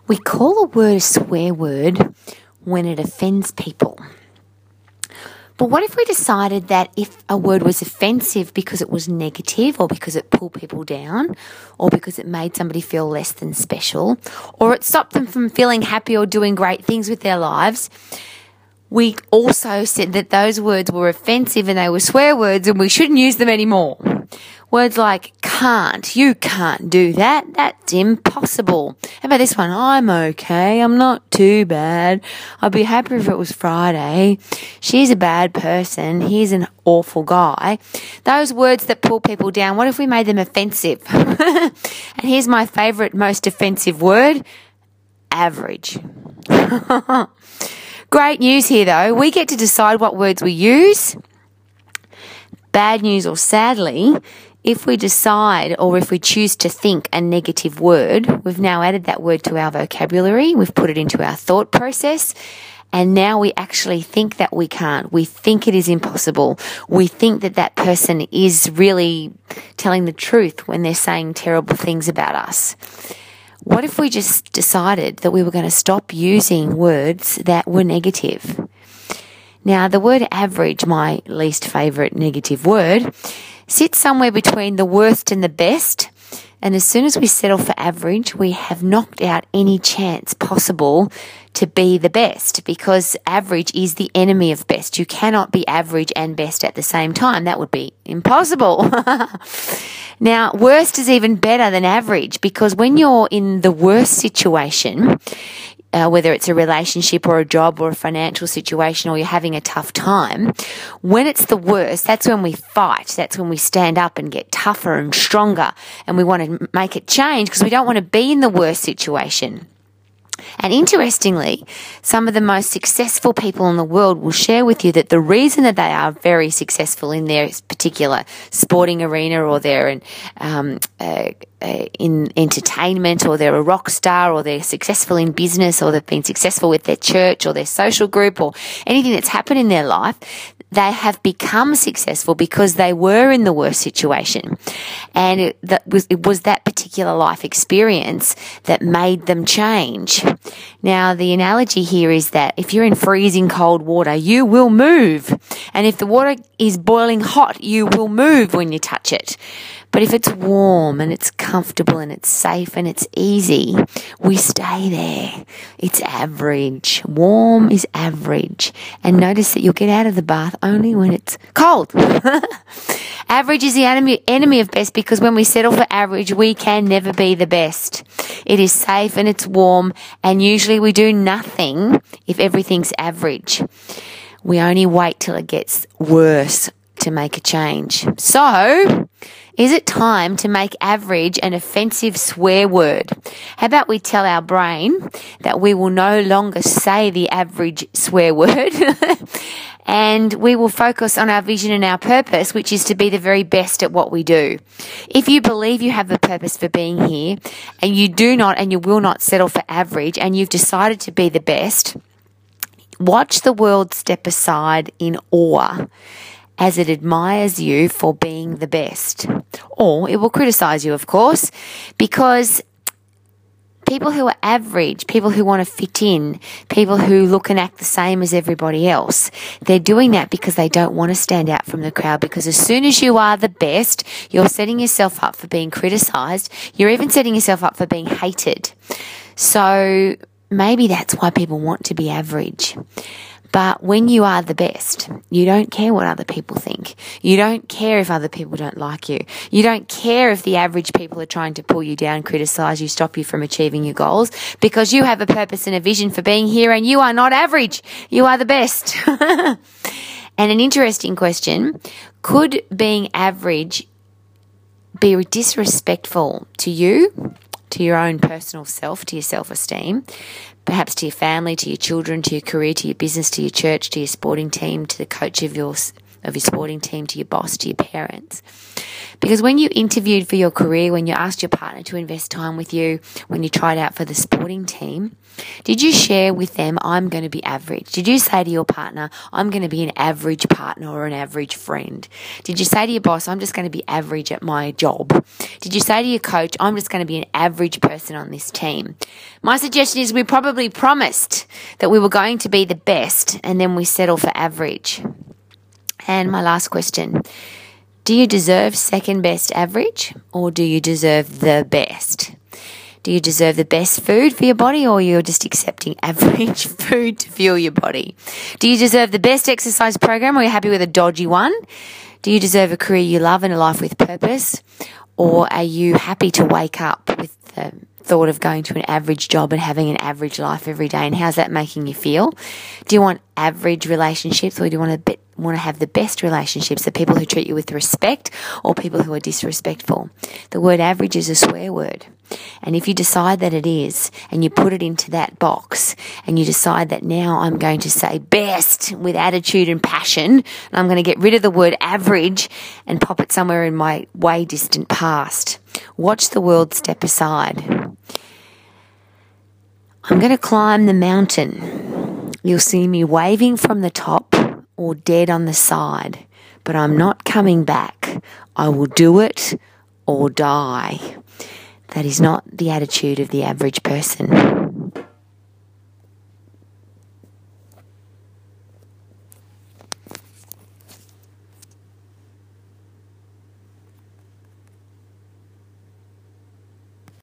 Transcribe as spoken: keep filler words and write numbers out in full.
We call a word a swear word when it offends people. But what if we decided that if a word was offensive because it was negative, or because it pulled people down, or because it made somebody feel less than special, or it stopped them from feeling happy or doing great things with their lives, we also said that those words were offensive and they were swear words and we shouldn't use them anymore. Words like can't, you can't do that, that's impossible. How about this one? I'm okay, I'm not too bad. I'd be happy if it was Friday. She's a bad person, he's an awful guy. Those words that pull people down, what if we made them offensive? And here's my favourite, most offensive word, average. Great news here though, we get to decide what words we use. Bad news, or sadly, if we decide or if we choose to think a negative word, we've now added that word to our vocabulary, we've put it into our thought process, and now we actually think that we can't. We think it is impossible. We think that that person is really telling the truth when they're saying terrible things about us. What if we just decided that we were going to stop using words that were negative? Now, the word average, my least favourite negative word, sits somewhere between the worst and the best. And as soon as we settle for average, we have knocked out any chance possible to be the best, because average is the enemy of best. You cannot be average and best at the same time. That would be impossible. Now, worst is even better than average, because when you're in the worst situation, Uh, whether it's a relationship or a job or a financial situation, or you're having a tough time, when it's the worst, that's when we fight. That's when we stand up and get tougher and stronger, and we want to make it change because we don't want to be in the worst situation. And interestingly, some of the most successful people in the world will share with you that the reason that they are very successful in their particular sporting arena, or they're in, um, uh, uh, in entertainment, or they're a rock star, or they're successful in business, or they've been successful with their church or their social group, or anything that's happened in their life, they have become successful because they were in the worst situation. And it, that was, it was that particular life experience that made them change. Now, the analogy here is that if you're in freezing cold water, you will move. And if the water is boiling hot, you will move when you touch it. But if it's warm and it's comfortable and it's safe and it's easy, we stay there. It's average. Warm is average. And notice that you'll get out of the bath only when it's cold. Average is the enemy, enemy of best, because when we settle for average, we can never be the best. It is safe and it's warm, and usually we do nothing if everything's average. We only wait till it gets worse to make a change. So, is it time to make average an offensive swear word? How about we tell our brain that we will no longer say the average swear word and we will focus on our vision and our purpose, which is to be the very best at what we do. If you believe you have a purpose for being here, and you do not and you will not settle for average, and you've decided to be the best, watch the world step aside in awe as it admires you for being the best. Or it will criticize you, of course, because people who are average, people who want to fit in, people who look and act the same as everybody else, they're doing that because they don't want to stand out from the crowd, because as soon as you are the best, you're setting yourself up for being criticized. You're even setting yourself up for being hated. So maybe that's why people want to be average. But when you are the best, you don't care what other people think. You don't care if other people don't like you. You don't care if the average people are trying to pull you down, criticize you, stop you from achieving your goals, because you have a purpose and a vision for being here, and you are not average. You are the best. And an interesting question, could being average be disrespectful to you, to your own personal self, to your self-esteem, perhaps to your family, to your children, to your career, to your business, to your church, to your sporting team, to the coach of your of your sporting team, to your boss, to your parents. Because when you interviewed for your career, when you asked your partner to invest time with you, when you tried out for the sporting team, did you share with them, I'm going to be average? Did you say to your partner, I'm going to be an average partner or an average friend? Did you say to your boss, I'm just going to be average at my job? Did you say to your coach, I'm just going to be an average person on this team? My suggestion is we probably promised that we were going to be the best, and then we settle for average. And my last question, do you deserve second best average, or do you deserve the best? Do you deserve the best food for your body, or you're just accepting average food to fuel your body? Do you deserve the best exercise program, or you're happy with a dodgy one? Do you deserve a career you love and a life with purpose, or are you happy to wake up with the thought of going to an average job and having an average life every day? And how's that making you feel? Do you want average relationships, or do you want to be, want to have the best relationships, the people who treat you with respect or people who are disrespectful? The word average is a swear word. And if you decide that it is, and you put it into that box, and you decide that now I'm going to say best with attitude and passion, and I'm going to get rid of the word average and pop it somewhere in my way distant past, watch the world step aside. I'm going to climb the mountain. You'll see me waving from the top or dead on the side, but I'm not coming back. I will do it or die. That is not the attitude of the average person.